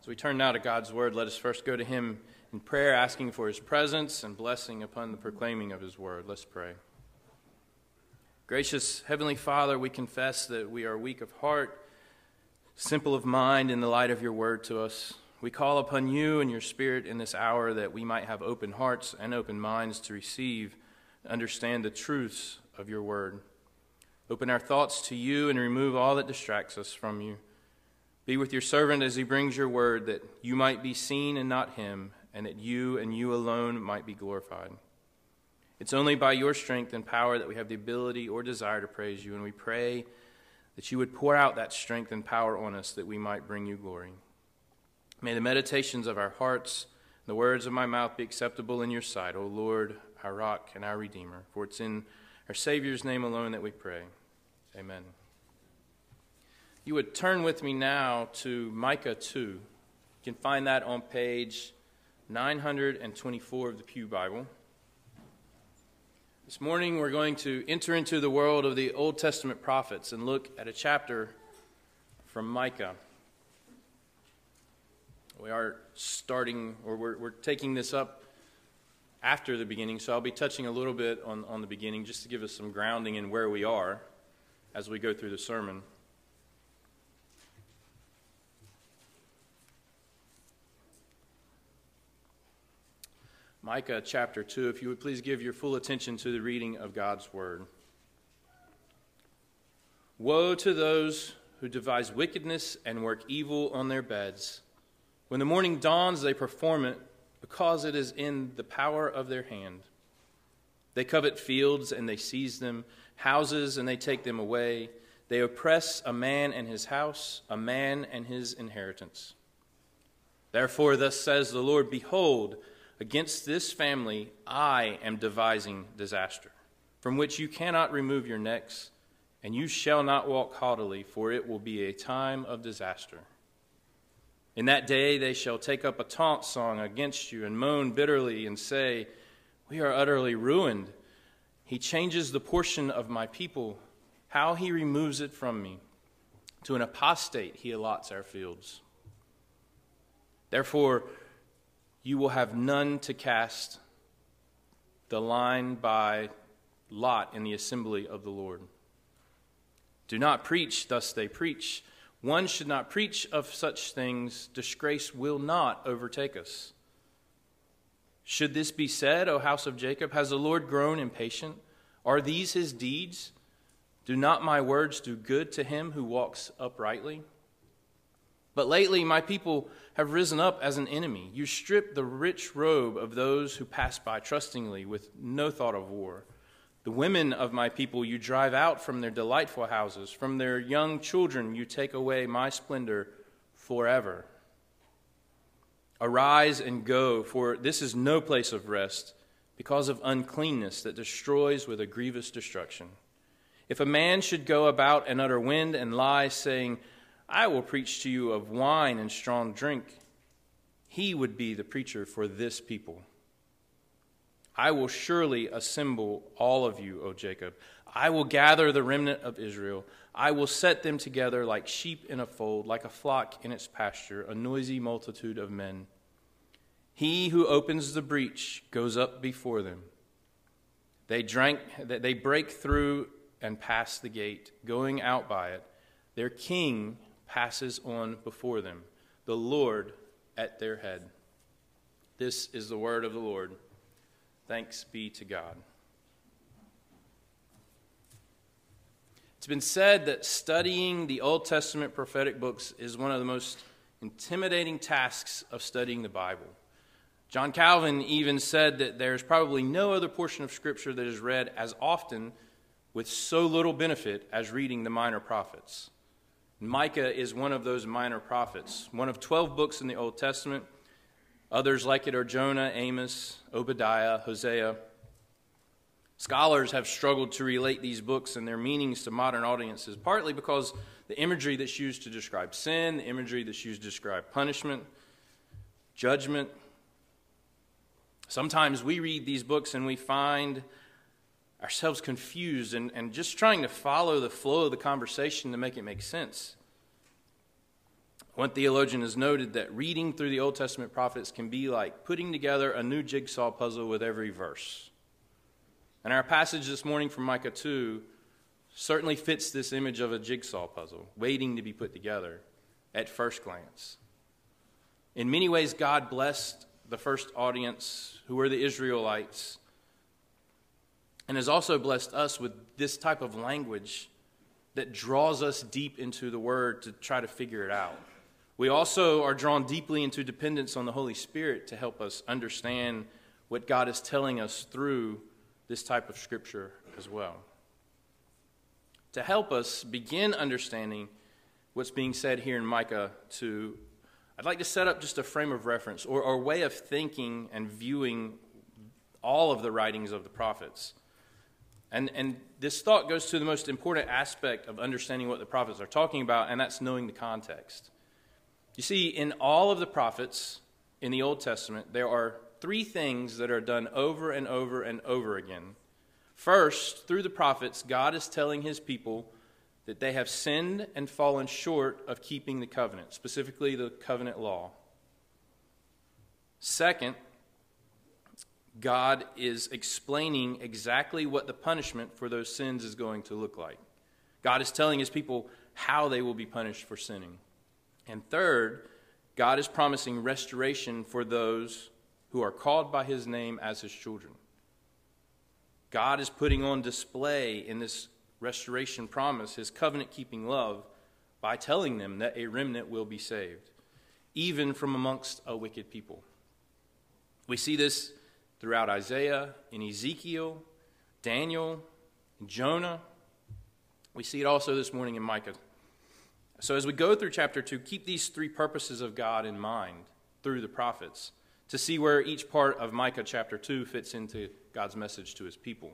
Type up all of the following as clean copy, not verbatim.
As we turn now to God's word, let us first go to him in prayer, asking for his presence and blessing upon the proclaiming of his word. Let's pray. Gracious Heavenly Father, we confess that we are weak of heart, simple of mind in the light of your word to us. We call upon you and your Spirit in this hour that we might have open hearts and open minds to receive and understand the truths of your word. Open our thoughts to you and remove all that distracts us from you. Be with your servant as he brings your word, that you might be seen and not him, and that you and you alone might be glorified. It's only by your strength and power that we have the ability or desire to praise you, and we pray that you would pour out that strength and power on us that we might bring you glory. May the meditations of our hearts and the words of my mouth be acceptable in your sight, O Lord, our rock and our Redeemer. For it's in our Savior's name alone that we pray. Amen. You would turn with me now to Micah 2. You can find that on page 924 of the Pew Bible. This morning we're going to enter into the world of the Old Testament prophets and look at a chapter from Micah. We are starting, or we're taking this up after the beginning, so I'll be touching a little bit on the beginning just to give us some grounding in where we are as we go through the sermon. Micah chapter 2, if you would please give your full attention to the reading of God's word. Woe to those who devise wickedness and work evil on their beds. When the morning dawns, they perform it, because it is in the power of their hand. They covet fields and they seize them, houses and they take them away. They oppress a man and his house, a man and his inheritance. Therefore, thus says the Lord, behold, against this family I am devising disaster, from which you cannot remove your necks, and you shall not walk haughtily, for it will be a time of disaster. In that day they shall take up a taunt song against you, and moan bitterly, and say, we are utterly ruined. He changes the portion of my people, how he removes it from me. To an apostate he allots our fields. Therefore, you will have none to cast the line by lot in the assembly of the Lord. Do not preach, thus they preach. One should not preach of such things. Disgrace will not overtake us. Should this be said, O house of Jacob, has the Lord grown impatient? Are these his deeds? Do not my words do good to him who walks uprightly? But lately my people have risen up as an enemy. You strip the rich robe of those who pass by trustingly with no thought of war. The women of my people you drive out from their delightful houses. From their young children you take away my splendor forever. Arise and go, for this is no place of rest, because of uncleanness that destroys with a grievous destruction. If a man should go about and utter wind and lie, saying, I will preach to you of wine and strong drink, he would be the preacher for this people. I will surely assemble all of you, O Jacob. I will gather the remnant of Israel. I will set them together like sheep in a fold, like a flock in its pasture, a noisy multitude of men. He who opens the breach goes up before them. They break through and pass the gate, going out by it. Their king passes on before them, the Lord at their head. This is the word of the Lord. Thanks be to God. It's been said that studying the Old Testament prophetic books is one of the most intimidating tasks of studying the Bible. John Calvin even said that there's probably no other portion of Scripture that is read as often with so little benefit as reading the minor prophets. Micah is one of those minor prophets, one of 12 books in the Old Testament. Others like it are Jonah, Amos, Obadiah, Hosea. Scholars have struggled to relate these books and their meanings to modern audiences, partly because the imagery that's used to describe sin, the imagery that's used to describe punishment, judgment. Sometimes we read these books and we find ourselves confused and just trying to follow the flow of the conversation to make it make sense. One theologian has noted that reading through the Old Testament prophets can be like putting together a new jigsaw puzzle with every verse. And our passage this morning from Micah 2 certainly fits this image of a jigsaw puzzle, waiting to be put together at first glance. In many ways, God blessed the first audience, who were the Israelites, and has also blessed us with this type of language that draws us deep into the Word to try to figure it out. We also are drawn deeply into dependence on the Holy Spirit to help us understand what God is telling us through this type of Scripture as well. To help us begin understanding what's being said here in Micah 2, I'd like to set up just a frame of reference or a way of thinking and viewing all of the writings of the prophets. And this thought goes to the most important aspect of understanding what the prophets are talking about, and that's knowing the context. You see, in all of the prophets in the Old Testament, there are three things that are done over and over and over again. First, through the prophets, God is telling his people that they have sinned and fallen short of keeping the covenant, specifically the covenant law. Second, God is explaining exactly what the punishment for those sins is going to look like. God is telling his people how they will be punished for sinning. And third, God is promising restoration for those who are called by his name as his children. God is putting on display in this restoration promise his covenant-keeping love by telling them that a remnant will be saved, even from amongst a wicked people. We see this throughout Isaiah, in Ezekiel, Daniel, Jonah. We see it also this morning in Micah. So as we go through chapter 2, keep these three purposes of God in mind through the prophets to see where each part of Micah chapter 2 fits into God's message to his people.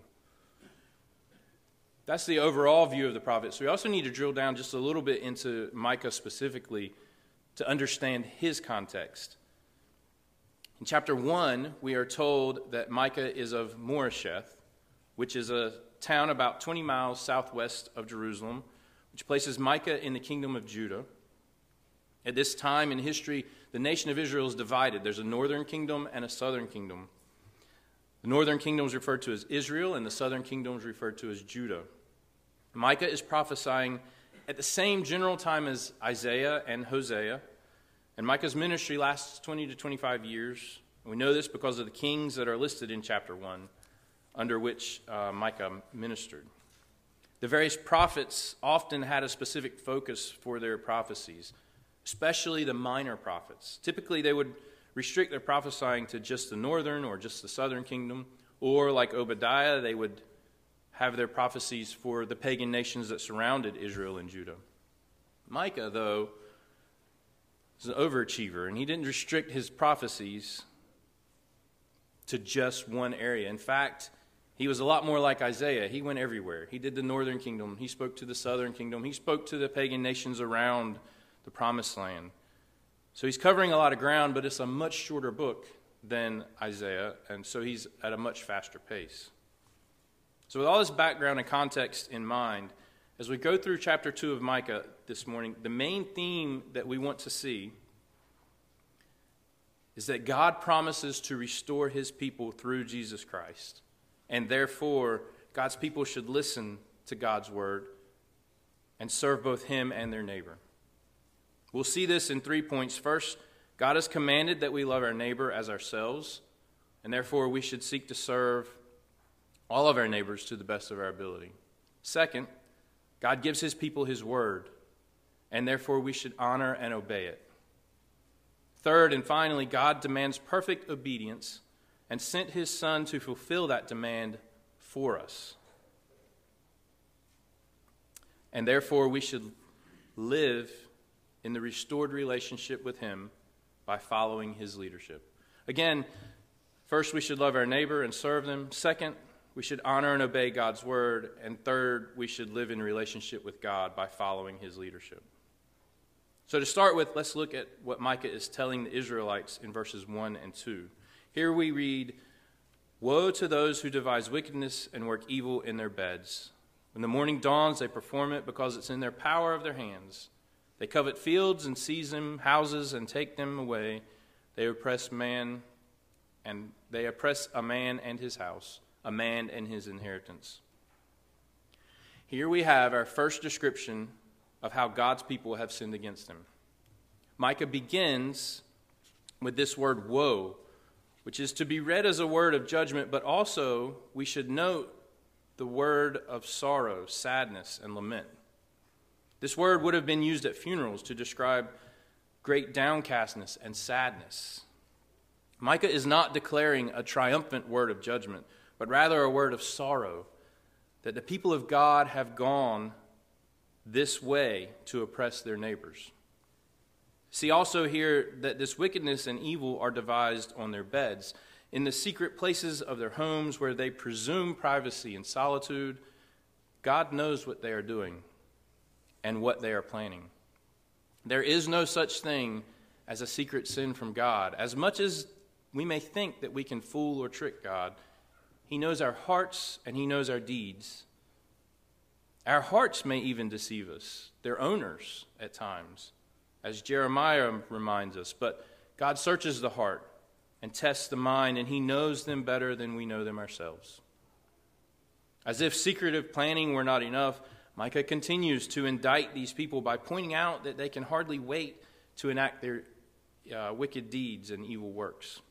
That's the overall view of the prophets. We also need to drill down just a little bit into Micah specifically to understand his context. In chapter 1, we are told that Micah is of Moresheth, which is a town about 20 miles southwest of Jerusalem, which places Micah in the kingdom of Judah. At this time in history, the nation of Israel is divided. There's a northern kingdom and a southern kingdom. The northern kingdom is referred to as Israel, and the southern kingdom is referred to as Judah. Micah is prophesying at the same general time as Isaiah and Hosea, and Micah's ministry lasts 20 to 25 years. We know this because of the kings that are listed in chapter 1, under which Micah ministered. The various prophets often had a specific focus for their prophecies, especially the minor prophets. Typically, they would restrict their prophesying to just the northern or just the southern kingdom, or like Obadiah, they would have their prophecies for the pagan nations that surrounded Israel and Judah. Micah, though, is an overachiever, and he didn't restrict his prophecies to just one area. In fact, he was a lot more like Isaiah. He went everywhere. He did the northern kingdom. He spoke to the southern kingdom. He spoke to the pagan nations around the promised land. So he's covering a lot of ground, but it's a much shorter book than Isaiah, and so he's at a much faster pace. So with all this background and context in mind, as we go through chapter 2 of Micah this morning, the main theme that we want to see is that God promises to restore his people through Jesus Christ. And therefore, God's people should listen to God's word and serve both him and their neighbor. We'll see this in 3 points. First, God has commanded that we love our neighbor as ourselves, and therefore we should seek to serve all of our neighbors to the best of our ability. Second, God gives his people his word, and therefore we should honor and obey it. Third, and finally, God demands perfect obedience and sent his Son to fulfill that demand for us. And therefore we should live in the restored relationship with him by following his leadership. Again, first we should love our neighbor and serve them. Second, we should honor and obey God's word. And third, we should live in relationship with God by following his leadership. So to start with, let's look at what Micah is telling the Israelites in verses 1 and 2. Here we read, "Woe to those who devise wickedness and work evil in their beds. When the morning dawns, they perform it because it's in their power of their hands. They covet fields and seize them, houses and take them away. They oppress a man and his house, a man and his inheritance. Here we have our first description of how God's people have sinned against him. Micah begins with this word woe, which is to be read as a word of judgment, but also we should note the word of sorrow, sadness, and lament. This word would have been used at funerals to describe great downcastness and sadness. Micah is not declaring a triumphant word of judgment, but rather a word of sorrow, that the people of God have gone this way to oppress their neighbors. See also here that this wickedness and evil are devised on their beds, in the secret places of their homes where they presume privacy and solitude. God knows what they are doing and what they are planning. There is no such thing as a secret sin from God. As much as we may think that we can fool or trick God, he knows our hearts and he knows our deeds. Our hearts may even deceive us, their owners at times, as Jeremiah reminds us. But God searches the heart and tests the mind, and he knows them better than we know them ourselves. As if secretive planning were not enough, Micah continues to indict these people by pointing out that they can hardly wait to enact their wicked deeds and evil works.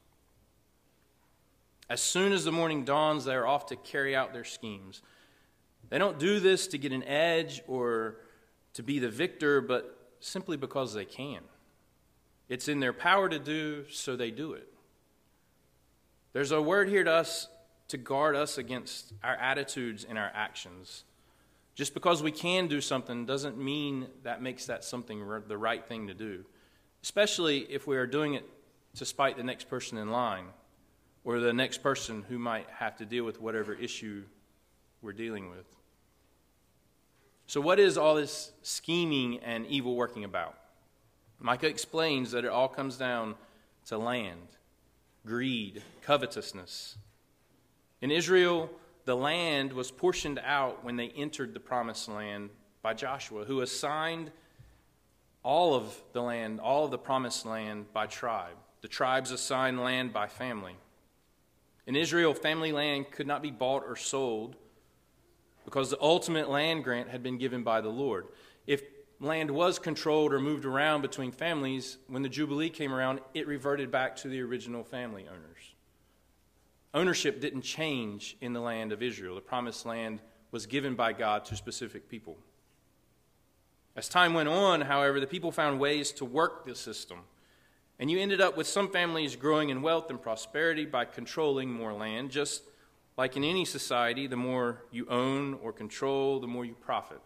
As soon as the morning dawns, they are off to carry out their schemes. They don't do this to get an edge or to be the victor, but simply because they can. It's in their power to do, so they do it. There's a word here to us to guard us against our attitudes and our actions. Just because we can do something doesn't mean that makes that something the right thing to do, especially if we are doing it to spite the next person in line or the next person who might have to deal with whatever issue we're dealing with. So what is all this scheming and evil working about? Micah explains that it all comes down to land, greed, covetousness. In Israel, the land was portioned out when they entered the promised land by Joshua, who assigned all of the land, all of the promised land by tribe. The tribes assigned land by family. In Israel, family land could not be bought or sold because the ultimate land grant had been given by the Lord. If land was controlled or moved around between families, when the Jubilee came around, it reverted back to the original family owners. Ownership didn't change in the land of Israel. The promised land was given by God to specific people. As time went on, however, the people found ways to work the system. And you ended up with some families growing in wealth and prosperity by controlling more land. Just like in any society, the more you own or control, the more you profit.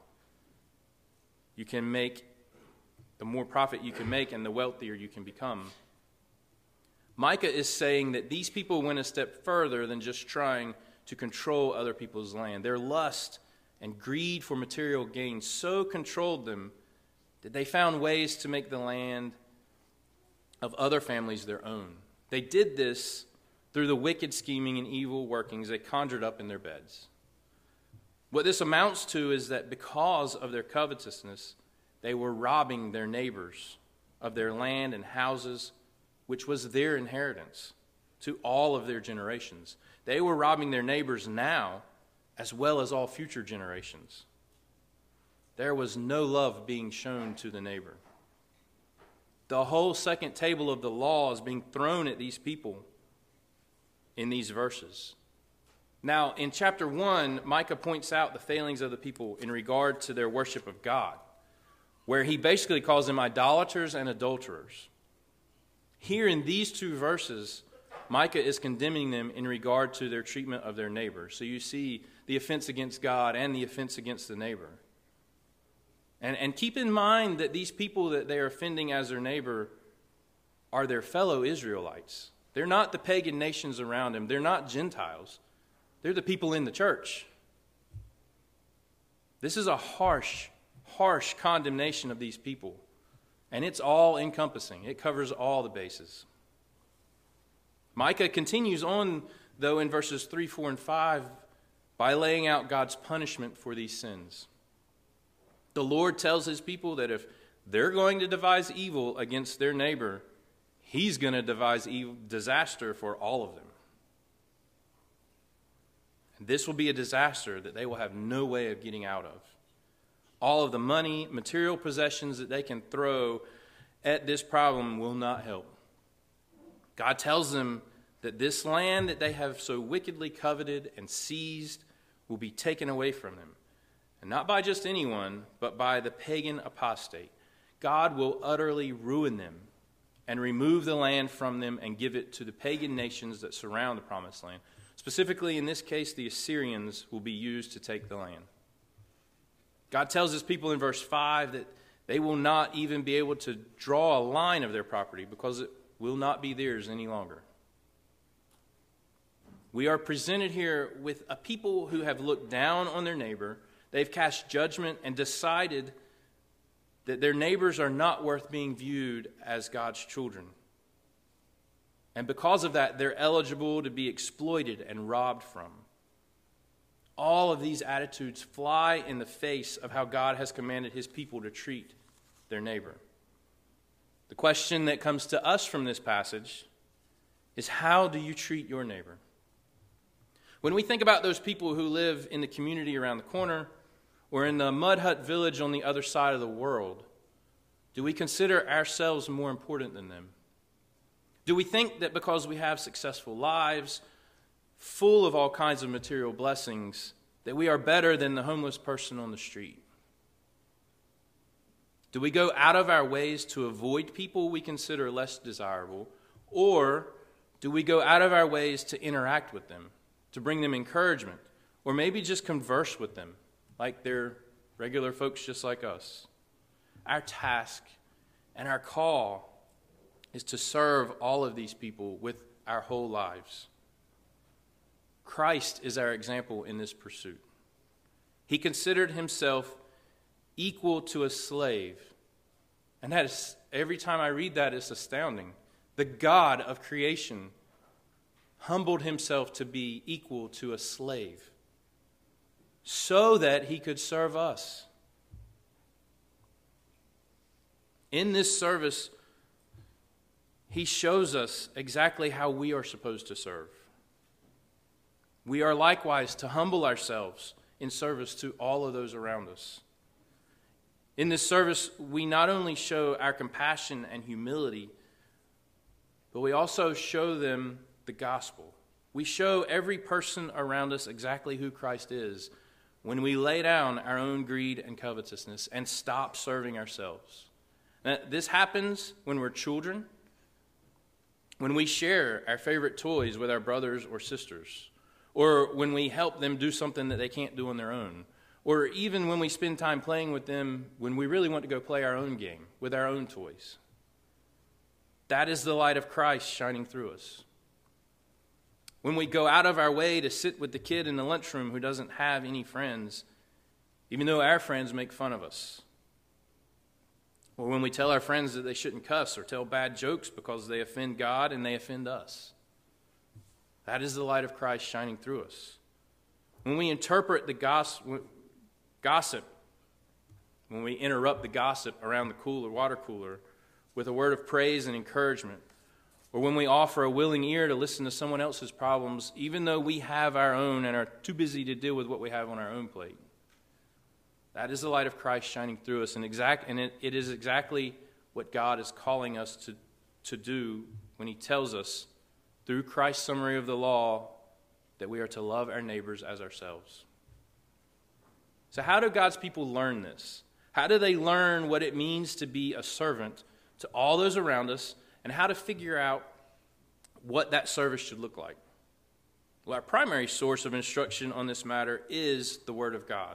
The more profit you can make and the wealthier you can become. Micah is saying that these people went a step further than just trying to control other people's land. Their lust and greed for material gain so controlled them that they found ways to make the land of other families their own. They did this through the wicked scheming and evil workings they conjured up in their beds. What this amounts to is that because of their covetousness, they were robbing their neighbors of their land and houses, which was their inheritance to all of their generations. They were robbing their neighbors now as well as all future generations. There was no love being shown to the neighbor. The whole second table of the law is being thrown at these people in these verses. Now, in chapter 1, Micah points out the failings of the people in regard to their worship of God, where he basically calls them idolaters and adulterers. Here in these two verses, Micah is condemning them in regard to their treatment of their neighbor. So you see the offense against God and the offense against the neighbor. And keep in mind that these people that they are offending as their neighbor are their fellow Israelites. They're not the pagan nations around them. They're not Gentiles. They're the people in the church. This is a harsh condemnation of these people. And it's all encompassing. It covers all the bases. Micah continues on, though, in verses 3, 4, and 5 by laying out God's punishment for these sins. The Lord tells his people that if they're going to devise evil against their neighbor. He's going to devise evil, disaster for all of them. And this will be a disaster that they will have no way of getting out of. All of the money, material possessions that they can throw at this problem will not help. God tells them that this land that they have so wickedly coveted and seized will be taken away from them. And not by just anyone, but by the pagan apostate. God will utterly ruin them and remove the land from them and give it to the pagan nations that surround the promised land. Specifically, in this case, the Assyrians will be used to take the land. God tells his people in verse 5 that they will not even be able to draw a line of their property because it will not be theirs any longer. We are presented here with a people who have looked down on their neighbor. They've cast judgment and decided that their neighbors are not worth being viewed as God's children. And because of that, they're eligible to be exploited and robbed from. All of these attitudes fly in the face of how God has commanded his people to treat their neighbor. The question that comes to us from this passage is, how do you treat your neighbor? When we think about those people who live in the community around the corner or in the mud hut village on the other side of the world, do we consider ourselves more important than them? Do we think that because we have successful lives, full of all kinds of material blessings, that we are better than the homeless person on the street? Do we go out of our ways to avoid people we consider less desirable, or do we go out of our ways to interact with them, to bring them encouragement, or maybe just converse with them like they're regular folks just like us? Our task and our call is to serve all of these people with our whole lives. Christ is our example in this pursuit. He considered himself equal to a slave. And that is, every time I read that, it's astounding. The God of creation humbled himself to be equal to a slave so that he could serve us. In this service, he shows us exactly how we are supposed to serve. We are likewise to humble ourselves in service to all of those around us. In this service, we not only show our compassion and humility, but we also show them the gospel. We show every person around us exactly who Christ is when we lay down our own greed and covetousness and stop serving ourselves. Now, this happens when we're children, when we share our favorite toys with our brothers or sisters, or when we help them do something that they can't do on their own, or even when we spend time playing with them when we really want to go play our own game with our own toys. That is the light of Christ shining through us. When we go out of our way to sit with the kid in the lunchroom who doesn't have any friends, even though our friends make fun of us. Or when we tell our friends that they shouldn't cuss or tell bad jokes because they offend God and they offend us. That is the light of Christ shining through us. When we interpret the gossip, when we interrupt the gossip around the water cooler with a word of praise and encouragement, or when we offer a willing ear to listen to someone else's problems, even though we have our own and are too busy to deal with what we have on our own plate. That is the light of Christ shining through us, and it is exactly what God is calling us to do when he tells us, through Christ's summary of the law, that we are to love our neighbors as ourselves. So how do God's people learn this? How do they learn what it means to be a servant to all those around us, and how to figure out what that service should look like? Well, our primary source of instruction on this matter is the Word of God.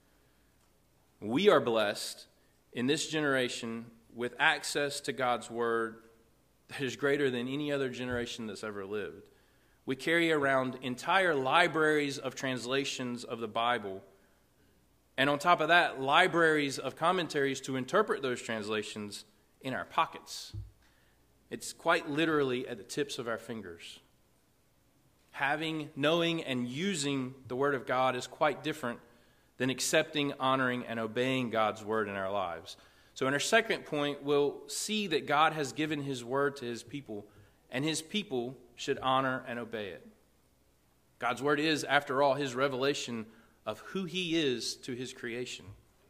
We are blessed in this generation with access to God's Word that is greater than any other generation that's ever lived. We carry around entire libraries of translations of the Bible, and on top of that, libraries of commentaries to interpret those translations in our pockets. It's quite literally at the tips of our fingers. Knowing, and using the Word of God is quite different than accepting, honoring, and obeying God's Word in our lives. So in our second point, we'll see that God has given his word to his people, and his people should honor and obey it. God's word is, after all, his revelation of who he is to his creation.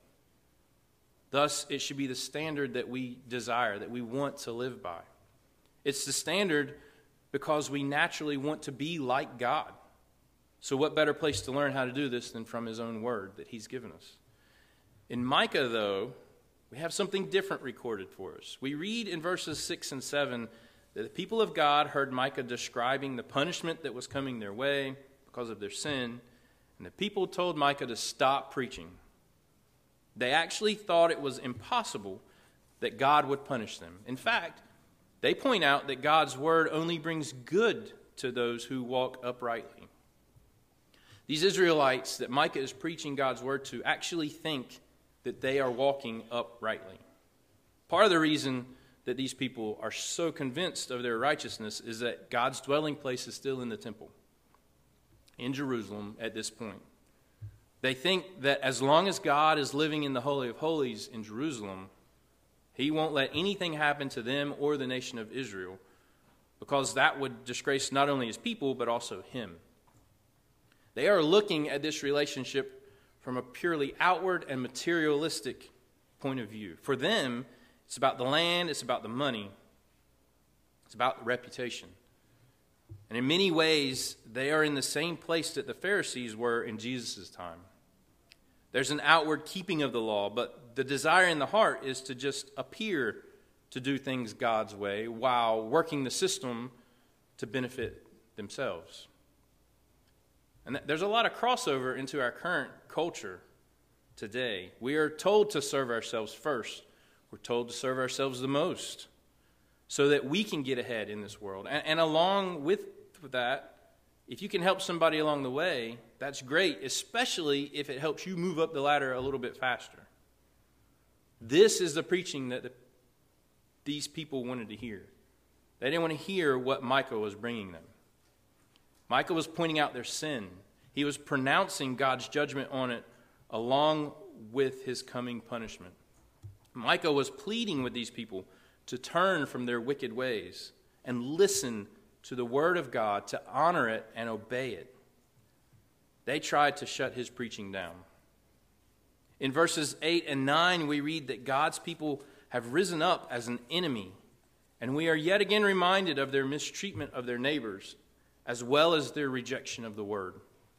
Thus, it should be the standard that we desire, that we want to live by. It's the standard because we naturally want to be like God. So what better place to learn how to do this than from his own word that he's given us? In Micah, though, we have something different recorded for us. We read in verses 6 and 7 that the people of God heard Micah describing the punishment that was coming their way because of their sin, and the people told Micah to stop preaching. They actually thought it was impossible that God would punish them. In fact, they point out that God's word only brings good to those who walk uprightly. These Israelites that Micah is preaching God's word to actually think that they are walking uprightly. Part of the reason that these people are so convinced of their righteousness is that God's dwelling place is still in the temple in Jerusalem at this point. They think that as long as God is living in the Holy of Holies in Jerusalem, he won't let anything happen to them or the nation of Israel, because that would disgrace not only his people, but also him. They are looking at this relationship from a purely outward and materialistic point of view. For them, it's about the land, it's about the money, it's about the reputation. And in many ways, they are in the same place that the Pharisees were in Jesus' time. There's an outward keeping of the law, but the desire in the heart is to just appear to do things God's way while working the system to benefit themselves. And there's a lot of crossover into our current culture today. We are told to serve ourselves first. We're told to serve ourselves the most so that we can get ahead in this world. And along with that, if you can help somebody along the way, that's great, especially if it helps you move up the ladder a little bit faster. This is the preaching that these people wanted to hear. They didn't want to hear what Micah was bringing them. Micah was pointing out their sin. He was pronouncing God's judgment on it along with his coming punishment. Micah was pleading with these people to turn from their wicked ways and listen to the word of God, to honor it and obey it. They tried to shut his preaching down. In verses 8 and 9, we read that God's people have risen up as an enemy, and we are yet again reminded of their mistreatment of their neighbors, as well as their rejection of the word.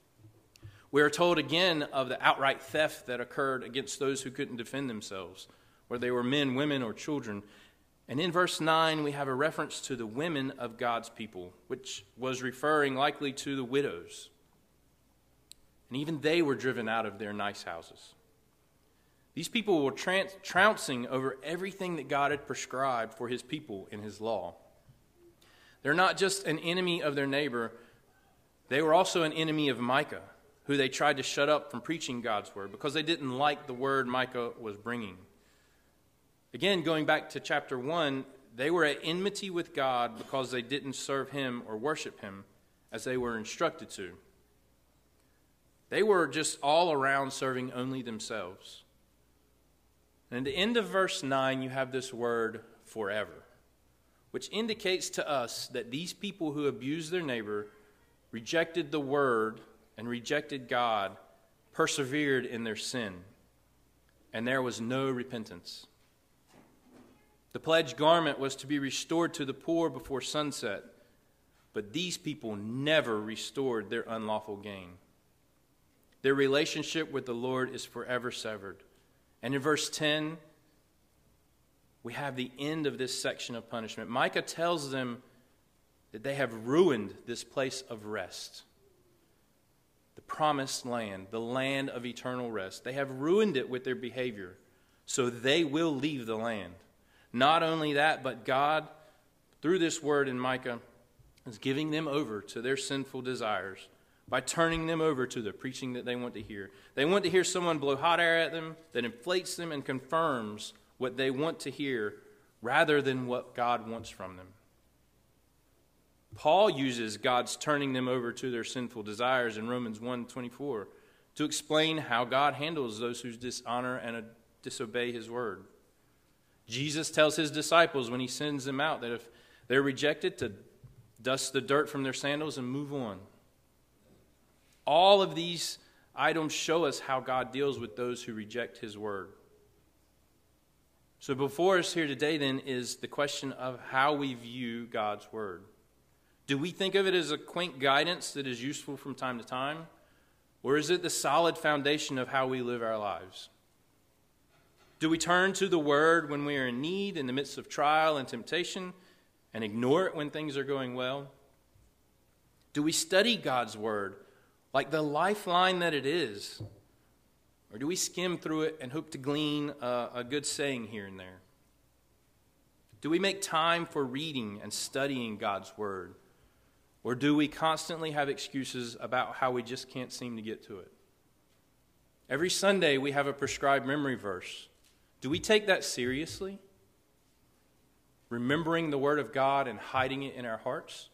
We are told again of the outright theft that occurred against those who couldn't defend themselves, whether they were men, women, or children. And in verse 9, we have a reference to the women of God's people, which was referring likely to the widows. And even they were driven out of their nice houses. These people were trouncing over everything that God had prescribed for his people in his law. They're not just an enemy of their neighbor, they were also an enemy of Micah, who they tried to shut up from preaching God's word because they didn't like the word Micah was bringing. Again, going back to chapter 1, they were at enmity with God because they didn't serve him or worship him as they were instructed to. They were just all around serving only themselves. And at the end of verse 9, you have this word, forever, which indicates to us that these people who abused their neighbor, rejected the word, and rejected God, persevered in their sin, and there was no repentance. The pledged garment was to be restored to the poor before sunset, but these people never restored their unlawful gain. Their relationship with the Lord is forever severed. And in verse 10, we have the end of this section of punishment. Micah tells them that they have ruined this place of rest, the promised land, the land of eternal rest. They have ruined it with their behavior, so they will leave the land. Not only that, but God, through this word in Micah, is giving them over to their sinful desires by turning them over to the preaching that they want to hear. They want to hear someone blow hot air at them that inflates them and confirms what they want to hear rather than what God wants from them. Paul uses God's turning them over to their sinful desires in Romans 1:24 to explain how God handles those who dishonor and disobey his word. Jesus tells his disciples when he sends them out that if they're rejected, to dust the dirt from their sandals and move on. All of these items show us how God deals with those who reject his word. So before us here today then is the question of how we view God's word. Do we think of it as a quaint guidance that is useful from time to time? Or is it the solid foundation of how we live our lives? Do we turn to the word when we are in need, in the midst of trial and temptation, and ignore it when things are going well? Do we study God's word like the lifeline that it is? Or do we skim through it and hope to glean a good saying here and there? Do we make time for reading and studying God's word? Or do we constantly have excuses about how we just can't seem to get to it? Every Sunday we have a prescribed memory verse. Do we take that seriously? Remembering the word of God and hiding it in our hearts?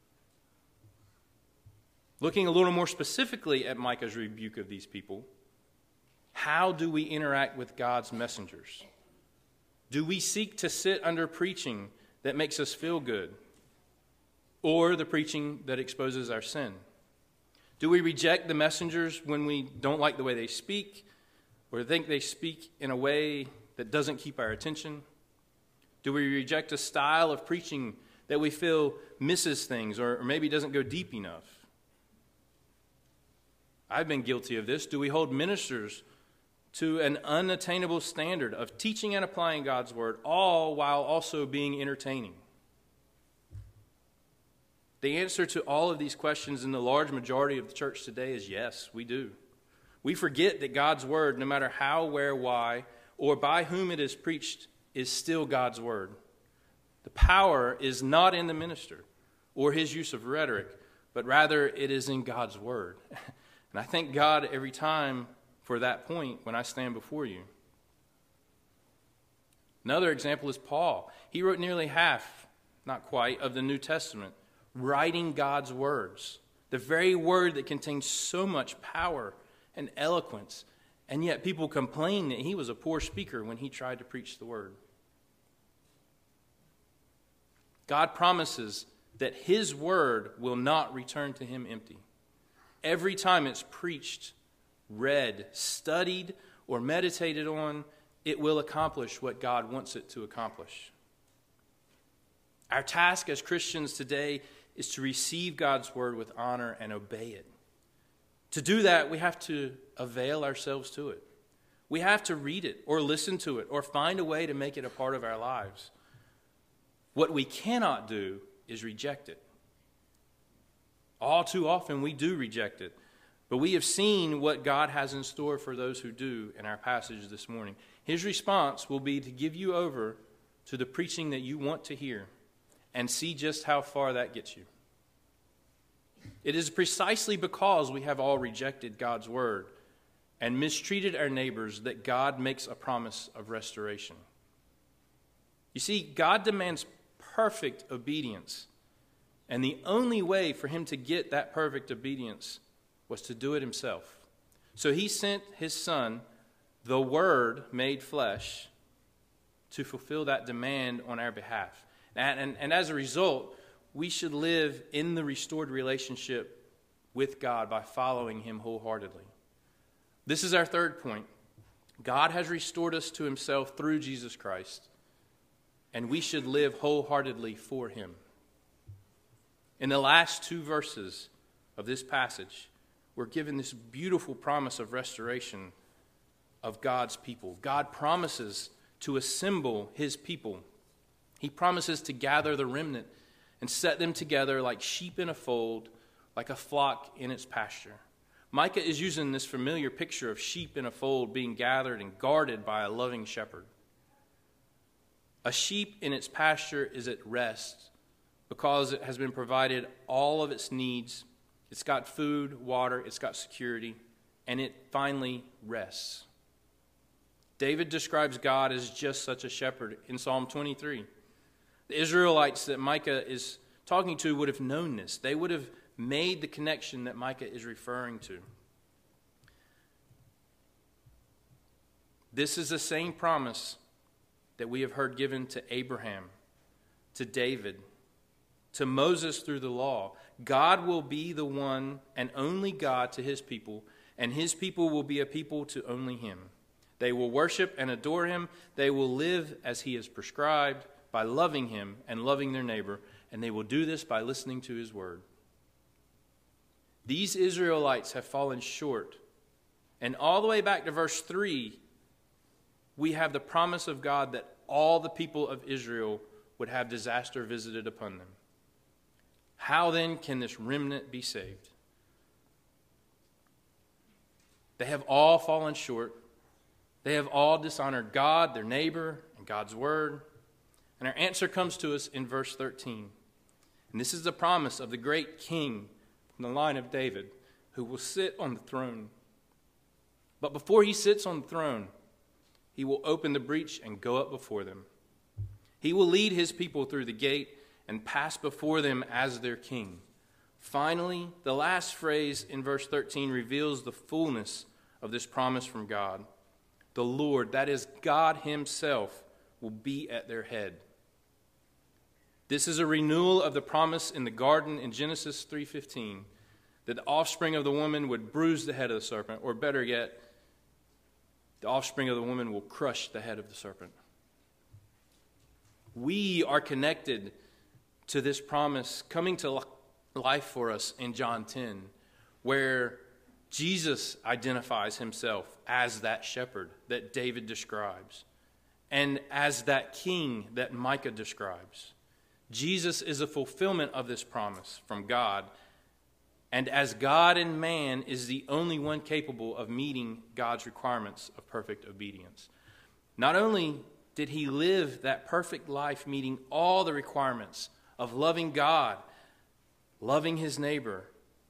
Looking a little more specifically at Micah's rebuke of these people, how do we interact with God's messengers? Do we seek to sit under preaching that makes us feel good, or the preaching that exposes our sin? Do we reject the messengers when we don't like the way they speak, or think they speak in a way that doesn't keep our attention? Do we reject a style of preaching that we feel misses things or maybe doesn't go deep enough? I've been guilty of this. Do we hold ministers to an unattainable standard of teaching and applying God's word, all while also being entertaining? The answer to all of these questions in the large majority of the church today is yes, we do. We forget that God's word, no matter how, where, why, or by whom it is preached, is still God's word. The power is not in the minister or his use of rhetoric, but rather it is in God's word. And I thank God every time for that point when I stand before you. Another example is Paul. He wrote nearly half, not quite, of the New Testament, writing God's words, the very word that contains so much power and eloquence, and yet people complain that he was a poor speaker when he tried to preach the word. God promises that his word will not return to him empty. Every time it's preached, read, studied, or meditated on, it will accomplish what God wants it to accomplish. Our task as Christians today is to receive God's word with honor and obey it. To do that, we have to avail ourselves to it. We have to read it or listen to it or find a way to make it a part of our lives. What we cannot do is reject it. All too often we do reject it. But we have seen what God has in store for those who do in our passage this morning. His response will be to give you over to the preaching that you want to hear and see just how far that gets you. It is precisely because we have all rejected God's word and mistreated our neighbors that God makes a promise of restoration. You see, God demands perfect obedience, and the only way for him to get that perfect obedience was to do it himself. So he sent his son, the Word made flesh, to fulfill that demand on our behalf. And as a result, we should live in the restored relationship with God by following him wholeheartedly. This is our third point. God has restored us to himself through Jesus Christ, and we should live wholeheartedly for him. In the last two verses of this passage, we're given this beautiful promise of restoration of God's people. God promises to assemble his people. He promises to gather the remnant and set them together like sheep in a fold, like a flock in its pasture. Micah is using this familiar picture of sheep in a fold being gathered and guarded by a loving shepherd. A sheep in its pasture is at rest because it has been provided all of its needs. It's got food, water, it's got security, and it finally rests. David describes God as just such a shepherd in Psalm 23. The Israelites that Micah is talking to would have known this. They would have made the connection that Micah is referring to. This is the same promise that we have heard given to Abraham, to David, to Moses through the law. God will be the one and only God to his people, and his people will be a people to only him. They will worship and adore him. They will live as he has prescribed, by loving him and loving their neighbor, and they will do this by listening to his word. These Israelites have fallen short. And all the way back to verse 3, we have the promise of God that all the people of Israel would have disaster visited upon them. How then can this remnant be saved? They have all fallen short. They have all dishonored God, their neighbor, and God's word. And our answer comes to us in verse 13. And this is the promise of the great king from the line of David, who will sit on the throne. But before he sits on the throne, he will open the breach and go up before them. He will lead his people through the gate and pass before them as their king. Finally, the last phrase in verse 13 reveals the fullness of this promise from God. The Lord, that is God himself, will be at their head. This is a renewal of the promise in the garden in Genesis 3:15, that the offspring of the woman would bruise the head of the serpent, or better yet, the offspring of the woman will crush the head of the serpent. We are connected to this promise coming to life for us in John 10, where Jesus identifies himself as that shepherd that David describes, and as that king that Micah describes. Jesus is a fulfillment of this promise from God, and as God and man is the only one capable of meeting God's requirements of perfect obedience. Not only did he live that perfect life meeting all the requirements of loving God, loving his neighbor,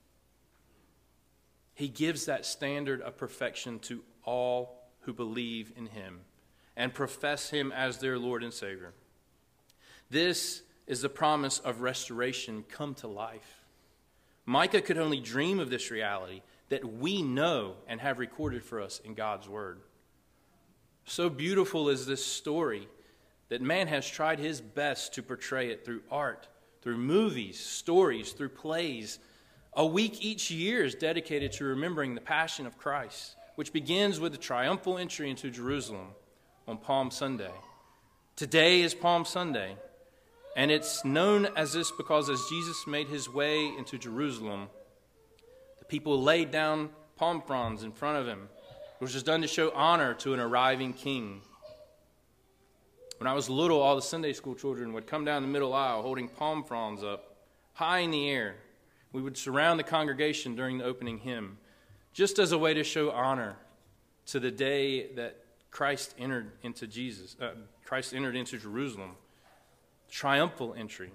he gives that standard of perfection to all who believe in him and profess him as their Lord and Savior. This is the promise of restoration come to life. Micah could only dream of this reality that we know and have recorded for us in God's word. So beautiful is this story that man has tried his best to portray it through art, through movies, stories, through plays. A week each year is dedicated to remembering the Passion of Christ, which begins with the triumphal entry into Jerusalem on Palm Sunday. Today is Palm Sunday, and it's known as this because as Jesus made his way into Jerusalem, the people laid down palm fronds in front of him, which was done to show honor to an arriving king. When I was little, all the Sunday school children would come down the middle aisle holding palm fronds up high in the air. We would surround the congregation during the opening hymn, just as a way to show honor to the day that Christ entered into Jerusalem. Triumphal entry.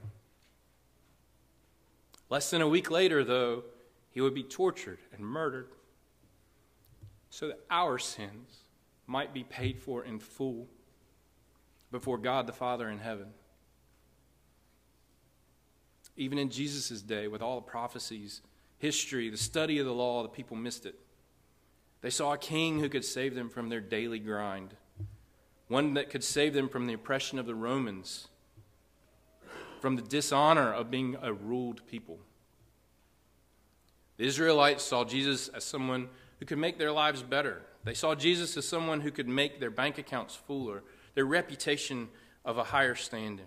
Less than a week later, though, he would be tortured and murdered so that our sins might be paid for in full before God the Father in heaven. Even in Jesus' day, with all the prophecies, history, the study of the law, the people missed it. They saw a king who could save them from their daily grind, one that could save them from the oppression of the Romans, from the dishonor of being a ruled people. The Israelites saw Jesus as someone who could make their lives better. They saw Jesus as someone who could make their bank accounts fuller, their reputation of a higher standing.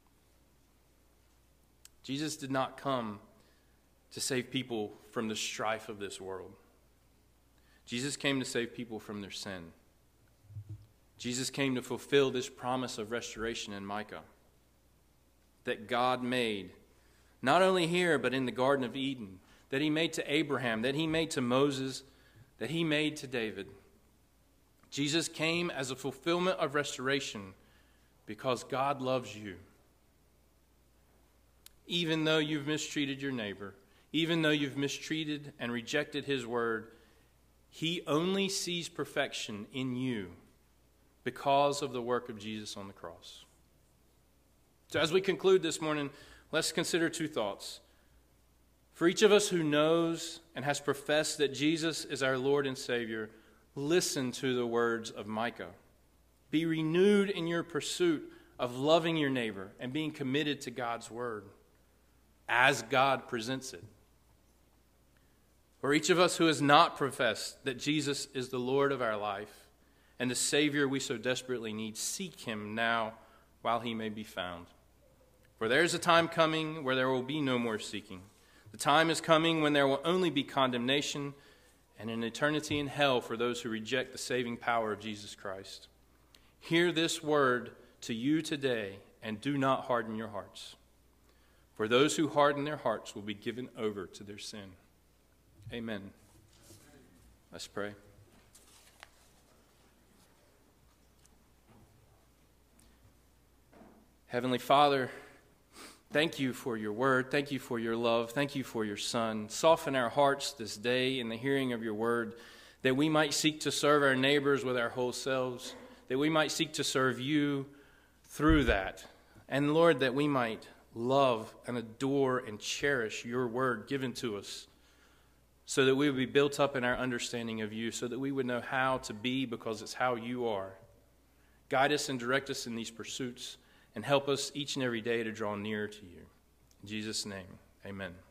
Jesus did not come to save people from the strife of this world. Jesus came to save people from their sin. Jesus came to fulfill this promise of restoration in Micah that God made, not only here, but in the Garden of Eden, that he made to Abraham, that he made to Moses, that he made to David. Jesus came as a fulfillment of restoration because God loves you. Even though you've mistreated your neighbor, even though you've mistreated and rejected his word, he only sees perfection in you because of the work of Jesus on the cross. So as we conclude this morning, let's consider two thoughts. For each of us who knows and has professed that Jesus is our Lord and Savior, listen to the words of Micah. Be renewed in your pursuit of loving your neighbor and being committed to God's word as God presents it. For each of us who has not professed that Jesus is the Lord of our life and the Savior we so desperately need, seek him now while he may be found. For there is a time coming where there will be no more seeking. The time is coming when there will only be condemnation and an eternity in hell for those who reject the saving power of Jesus Christ. Hear this word to you today and do not harden your hearts. For those who harden their hearts will be given over to their sin. Amen. Let's pray. Heavenly Father, thank you for your word. Thank you for your love. Thank you for your Son. Soften our hearts this day in the hearing of your word, that we might seek to serve our neighbors with our whole selves, that we might seek to serve you through that. And Lord, that we might love and adore and cherish your word given to us, so that we would be built up in our understanding of you, so that we would know how to be because it's how you are. Guide us and direct us in these pursuits, and help us each and every day to draw nearer to you. In Jesus' name, amen.